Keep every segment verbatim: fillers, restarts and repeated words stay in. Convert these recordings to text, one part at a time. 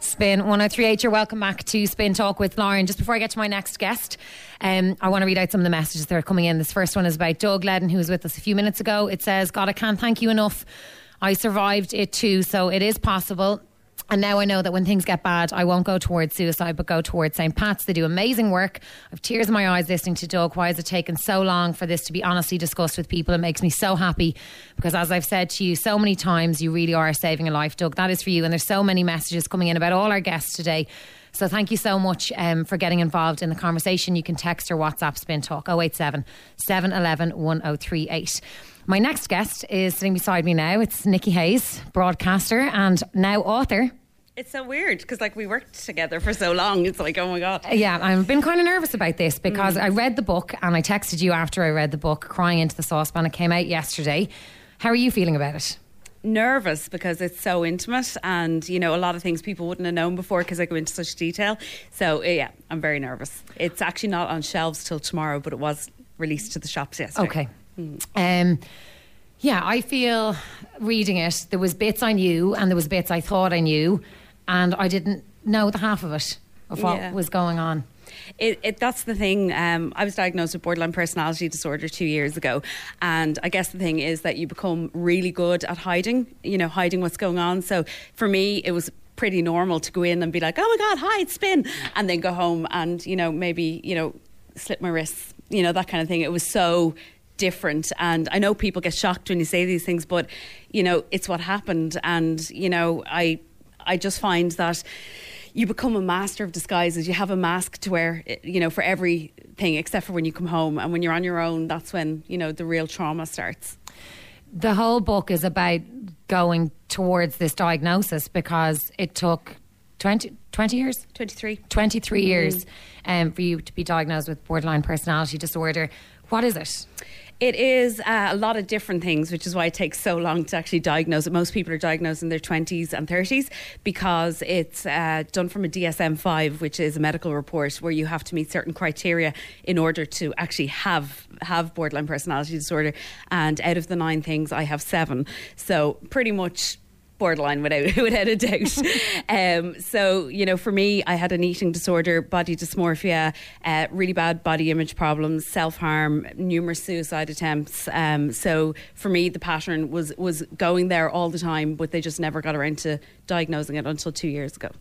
Spin one oh three point eight, you're welcome back to Spin Talk with Lauren. Just before I get to my next guest, um, I want to read out some of the messages that are coming in. This first one is about Doug Ledden, who was with us a few minutes ago. It says, God, I can't thank you enough. I survived it too, so it is possible. And now I know that when things get bad, I won't go towards suicide, but go towards Saint Pat's. They do amazing work. I have tears in my eyes listening to Doug. Why has it taken so long for this to be honestly discussed with people? It makes me so happy because, as I've said to you so many times, you really are saving a life, Doug. That is for you. And there's so many messages coming in about all our guests today. So thank you so much um, for getting involved in the conversation. You can text or WhatsApp Spin Talk oh eight seven, seven one one, one oh three eight. My next guest is sitting beside me now. It's Nikki Hayes, broadcaster and now author. It's so weird because like we worked together for so long. It's like, oh my God. Yeah, I've been kind of nervous about this because mm. I read the book and I texted you after I read the book, crying into the saucepan. It came out yesterday. How are you feeling about it? Nervous because it's so intimate and, you know, a lot of things people wouldn't have known before because I go into such detail. So, yeah, I'm very nervous. It's actually not on shelves till tomorrow, but it was released to the shops yesterday. Okay. Mm. Um, yeah, I feel reading it, there was bits I knew and there was bits I thought I knew. And I didn't know the half of it, of what yeah. was going on. It, it, that's the thing. Um, I was diagnosed with borderline personality disorder two years ago. And I guess the thing is that you become really good at hiding, you know, hiding what's going on. So for me, it was pretty normal to go in and be like, oh my God, hi, it's Spin. And then go home and, you know, maybe, you know, slip my wrists, you know, that kind of thing. It was so different. And I know people get shocked when you say these things, but, you know, it's what happened. And, you know, I... I just find that you become a master of disguises. You have a mask to wear, you know, for everything except for when you come home. And when you're on your own, that's when, you know, the real trauma starts. The whole book is about going towards this diagnosis because it took twenty, twenty years? twenty-three. twenty-three mm-hmm. years um, for you to be diagnosed with borderline personality disorder. What is it? It is uh, a lot of different things, which is why it takes so long to actually diagnose it. Most people are diagnosed in their twenties and thirties because it's uh, done from a D S M five, which is a medical report where you have to meet certain criteria in order to actually have have borderline personality disorder. And out of the nine things, I have seven. So pretty much borderline without, without a doubt. um, so, you know, for me, I had an eating disorder, body dysmorphia, uh, really bad body image problems, self-harm, numerous suicide attempts. Um, so for me, the pattern was, was going there all the time, but they just never got around to diagnosing it until two years ago.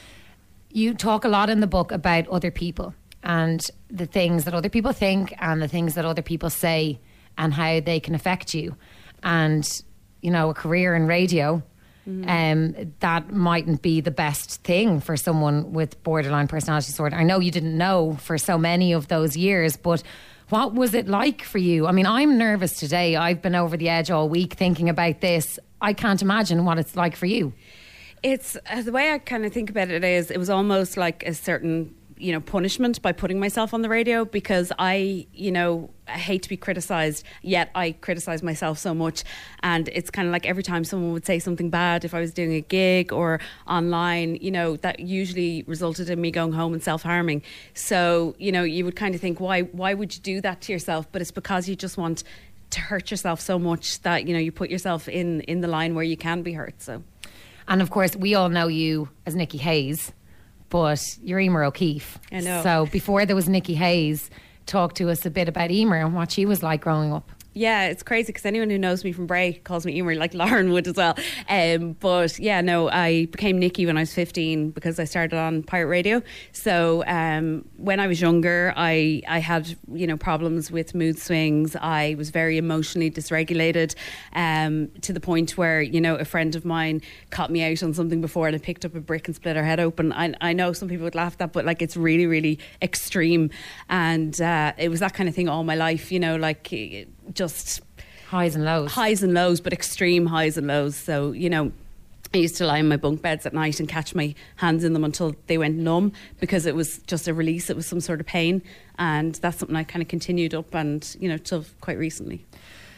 You talk a lot in the book about other people and the things that other people think and the things that other people say and how they can affect you. And, you know, a career in radio... Mm. Um, that mightn't be the best thing for someone with borderline personality disorder. I know you didn't know for so many of those years, but what was it like for you? I mean, I'm nervous today. I've been over the edge all week thinking about this. I can't imagine what it's like for you. It's uh, the way I kind of think about it is it was almost like a certain, you know, punishment by putting myself on the radio because I, you know, I hate to be criticised, yet I criticise myself so much. And it's kind of like every time someone would say something bad, if I was doing a gig or online, you know, that usually resulted in me going home and self-harming. So, you know, you would kind of think, why, why would you do that to yourself? But it's because you just want to hurt yourself so much that, you know, you put yourself in, in the line where you can be hurt. So, and of course, we all know you as Nikki Hayes, but you're Emer O'Keefe. I know. So before there was Nikki Hayes, talk to us a bit about Emer and what she was like growing up. Yeah, it's crazy because anyone who knows me from Bray calls me Emer, like Lauren would as well. Um, but yeah, no, I became Nikki when I was fifteen because I started on pirate radio. So um, when I was younger, I, I had, you know, problems with mood swings. I was very emotionally dysregulated um, to the point where, you know, a friend of mine caught me out on something before and I picked up a brick and split her head open. I, I know some people would laugh at that, but like it's really, really extreme. And uh, it was that kind of thing all my life, you know, like... It, just highs and lows highs and lows but extreme highs and lows. So, you know, I used to lie in my bunk beds at night and catch my hands in them until they went numb because it was just a release, it was some sort of pain, and that's something I kind of continued up and, you know, till quite recently.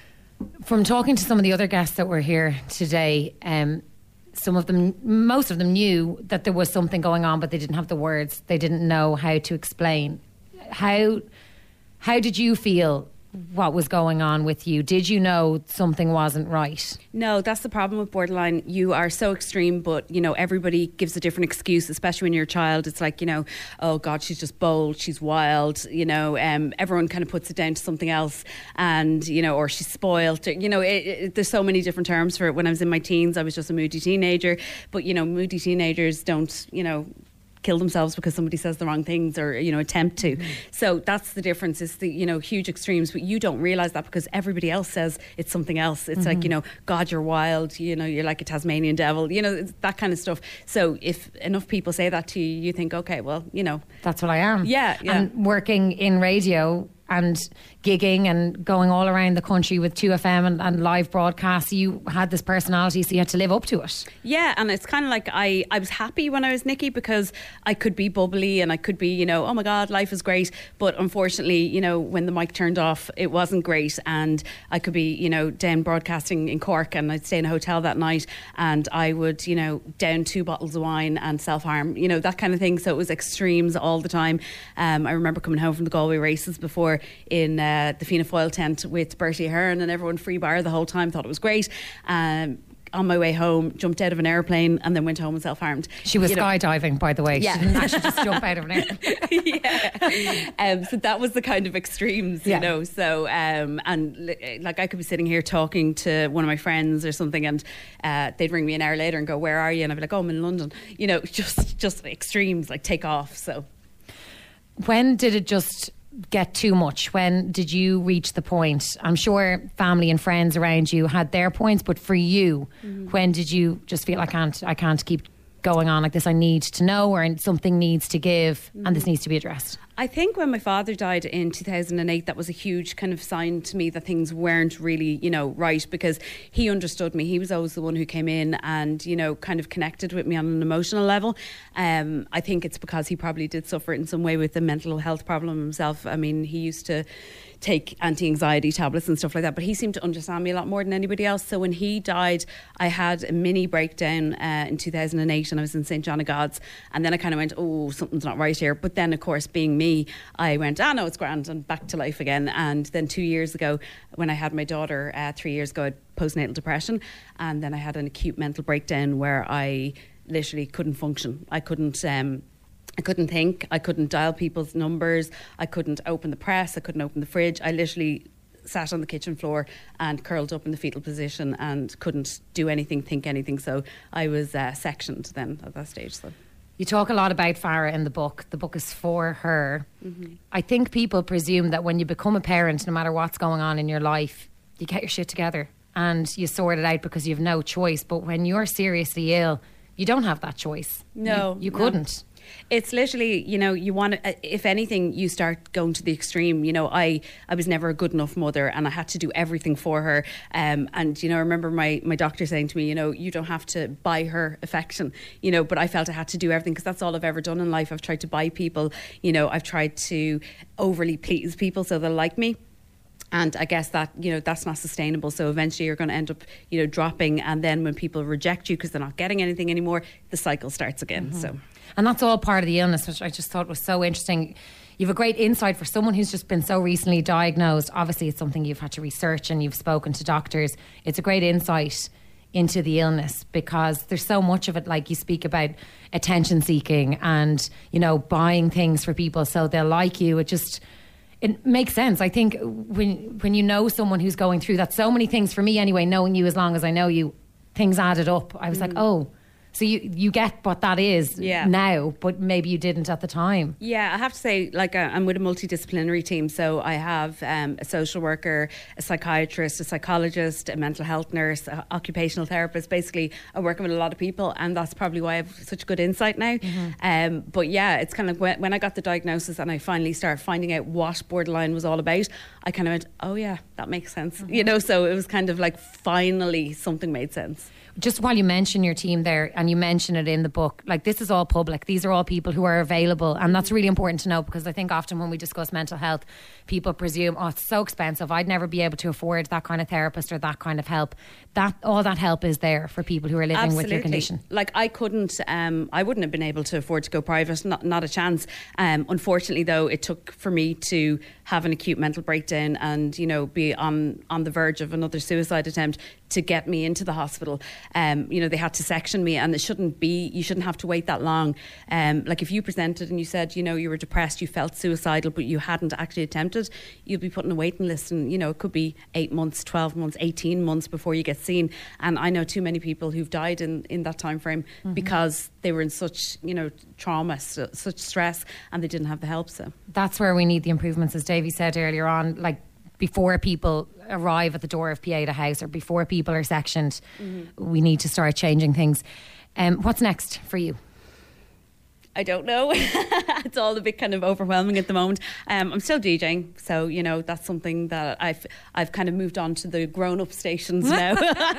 From talking to some of the other guests that were here today, um, some of them, most of them knew that there was something going on, but they didn't have the words, they didn't know how to explain. How how did you feel what was going on with you? Did you know something wasn't right? No, that's the problem with borderline. You are so extreme, but, you know, everybody gives a different excuse, especially when you're a child. It's like, you know, oh, God, she's just bold, she's wild, you know, um, everyone kind of puts it down to something else and, you know, or she's spoiled. Or, you know, it, it, there's so many different terms for it. When I was in my teens, I was just a moody teenager. But, you know, moody teenagers don't, you know, kill themselves because somebody says the wrong things or, you know, attempt to. Mm-hmm. So that's the difference. It's the, you know, huge extremes, but you don't realise that because everybody else says it's something else. It's mm-hmm. like, you know, God, you're wild, you know, you're like a Tasmanian devil, you know, it's that kind of stuff. So if enough people say that to you, you think, okay, well, you know. That's what I am. Yeah, yeah. And working in radio and gigging and going all around the country with two F M and, and live broadcasts, you had this personality, so you had to live up to it. Yeah, and it's kind of like I, I was happy when I was Nikki because I could be bubbly and I could be, you know, oh my God, life is great. But unfortunately, you know, when the mic turned off, it wasn't great. And I could be, you know, down broadcasting in Cork and I'd stay in a hotel that night and I would, you know, down two bottles of wine and self-harm, you know, that kind of thing. So it was extremes all the time. Um, I remember coming home from the Galway races before in uh, the Fianna Fáil tent with Bertie Ahern and everyone free bar the whole time, thought it was great. Um, on my way home, jumped out of an airplane and then went home and self-harmed. She was you skydiving, know. by the way. Yeah. She didn't actually just jump out of an airplane. yeah. Um, so that was the kind of extremes, you yeah. know. So, um, and like I could be sitting here talking to one of my friends or something and uh, they'd ring me an hour later and go, where are you? And I'd be like, oh, I'm in London. You know, just, just extremes, like take off. So when did it just get too much? When did you reach the point? I'm sure family and friends around you had their points, but for you, mm-hmm. when did you just feel I can't I can't keep going on like this? I need to know, or something needs to give, mm-hmm. and this needs to be addressed. I think when my father died in two thousand eight, that was a huge kind of sign to me that things weren't really, you know, right, because he understood me. He was always the one who came in and, you know, kind of connected with me on an emotional level. Um, I think it's because he probably did suffer in some way with a mental health problem himself. I mean, he used to take anti-anxiety tablets and stuff like that, but he seemed to understand me a lot more than anybody else. So when he died, I had a mini breakdown uh, in two thousand eight and I was in Saint John of God's, and then I kind of went, oh, something's not right here. But then of course, being me, I went, ah no, it's grand, and back to life again. And then two years ago when I had my daughter, uh, three years ago, I had postnatal depression, and then I had an acute mental breakdown where I literally couldn't function. I couldn't um I couldn't think, I couldn't dial people's numbers, I couldn't open the press, I couldn't open the fridge. I literally sat on the kitchen floor and curled up in the fetal position and couldn't do anything, think anything. So I was uh, sectioned then at that stage. So you talk a lot about Farah in the book. The book is for her. Mm-hmm. I think people presume that when you become a parent, no matter what's going on in your life, you get your shit together and you sort it out because you have no choice. But when you're seriously ill, you don't have that choice. No. You, you no. couldn't. It's literally, you know, you want to, if anything, you start going to the extreme. You know, I, I was never a good enough mother and I had to do everything for her. Um, and, you know, I remember my, my doctor saying to me, you know, you don't have to buy her affection, you know, but I felt I had to do everything because that's all I've ever done in life. I've tried to buy people, you know, I've tried to overly please people so they'll like me. And I guess that, you know, that's not sustainable. So eventually you're going to end up, you know, dropping. And then when people reject you because they're not getting anything anymore, the cycle starts again. Mm-hmm. So, and that's all part of the illness, which I just thought was so interesting. You have a great insight for someone who's just been so recently diagnosed. Obviously, it's something you've had to research and you've spoken to doctors. It's a great insight into the illness because there's so much of it. Like you speak about attention seeking and, you know, buying things for people so they'll like you. It just... It makes sense. I think when when you know someone who's going through that, so many things for me anyway, knowing you as long as I know you, things added up. I was mm. like, oh, so you you get what that is yeah. now, but maybe you didn't at the time. Yeah, I have to say, like, uh, I'm with a multidisciplinary team, so I have um, a social worker, a psychiatrist, a psychologist, a mental health nurse, an occupational therapist. Basically, I'm working with a lot of people, and that's probably why I have such good insight now. Mm-hmm. Um, but yeah, it's kind of when, when I got the diagnosis and I finally started finding out what borderline was all about, I kind of went, oh yeah, that makes sense. Mm-hmm. You know, so it was kind of like finally something made sense. Just while you mention your team there, and and you mention it in the book, like this is all public. These are all people who are available, and that's really important to know, because I think often when we discuss mental health, people presume, oh, it's so expensive, I'd never be able to afford that kind of therapist or that kind of help. That all that help is there for people who are living Absolutely. with your condition. Like I couldn't, um, I wouldn't have been able to afford to go private, not, not a chance. Um, unfortunately, though, it took for me to have an acute mental breakdown and, you know, be on, on the verge of another suicide attempt to get me into the hospital. Um, you know, they had to section me, and it shouldn't be, you shouldn't have to wait that long. Um, like if you presented and you said, you know, you were depressed, you felt suicidal, but you hadn't actually attempted, you'll be put on a waiting list, and, you know, it could be eight months, twelve months, eighteen months before you get seen. And I know too many people who've died in, in that time frame mm-hmm. because they were in such, you know, trauma, so, such stress, and they didn't have the help. So that's where we need the improvements, as Davy said earlier on, like before people arrive at the door of Pieta House or before people are sectioned, mm-hmm. we need to start changing things. Um, what's next for you? I don't know. It's all a bit kind of overwhelming at the moment. Um, I'm still DJing, so you know that's something that I've I've kind of moved on to the grown-up stations now.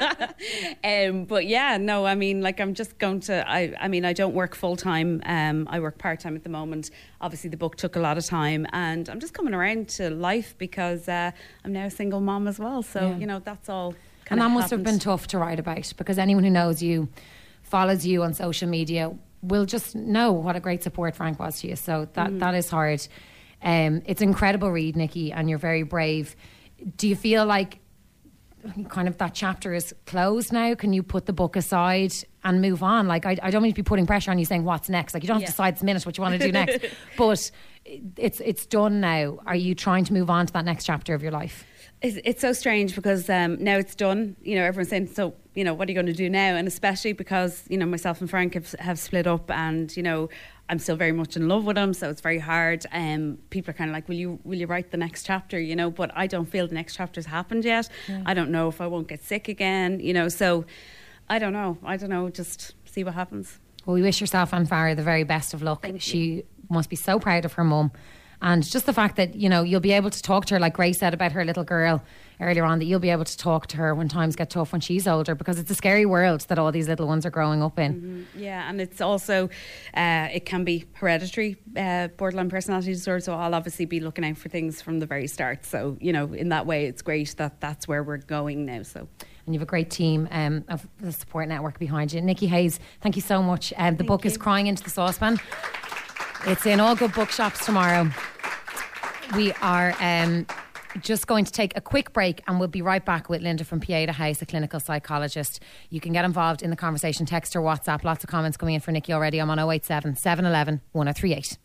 um, but yeah, no, I mean, like I'm just going to. I I mean, I don't work full time. Um, I work part time at the moment. Obviously, the book took a lot of time, and I'm just coming around to life because uh, I'm now a single mom as well. So yeah. you know that's all. And that must happened. have been tough to write about, because anyone who knows you, follows you on social media, will just know what a great support Frank was to you. So that mm. that is hard. Um, it's an incredible read, Nikki, and you're very brave. Do you feel like kind of that chapter is closed now? Can you put the book aside and move on? Like, I, I don't mean to be putting pressure on you saying what's next. Like, you don't have yeah. to decide this minute what you want to do next. But it's it's done now. Are you trying to move on to that next chapter of your life? It's, it's so strange because um, now it's done. You know, everyone's saying, so, you know, what are you going to do now? And especially because, you know, myself and Frank have, have split up, and, you know, I'm still very much in love with him, so it's very hard. Um, people are kind of like, will you will you write the next chapter, you know? But I don't feel the next chapter's happened yet. Yeah. I don't know if I won't get sick again, you know, so I don't know. I don't know, just see what happens. Well, we wish yourself and Farah the very best of luck. Thank she you. Must be so proud of her mum. And just the fact that, you know, you'll be able to talk to her, like Grace said about her little girl earlier on, that you'll be able to talk to her when times get tough when she's older, because it's a scary world that all these little ones are growing up in. Mm-hmm. Yeah, and it's also, uh, it can be hereditary, uh, borderline personality disorder, so I'll obviously be looking out for things from the very start. So, you know, in that way, it's great that that's where we're going now. So. And you have a great team um, of the support network behind you. Nikki Hayes, thank you so much. Um, the thank book you. is Crying into the Saucepan. It's in all good bookshops tomorrow. We are um, just going to take a quick break, and we'll be right back with Linda from Pieta House, a clinical psychologist. You can get involved in the conversation, text or WhatsApp. Lots of comments coming in for Nikki already. I'm on oh eight seven, seven one one, one oh three eight.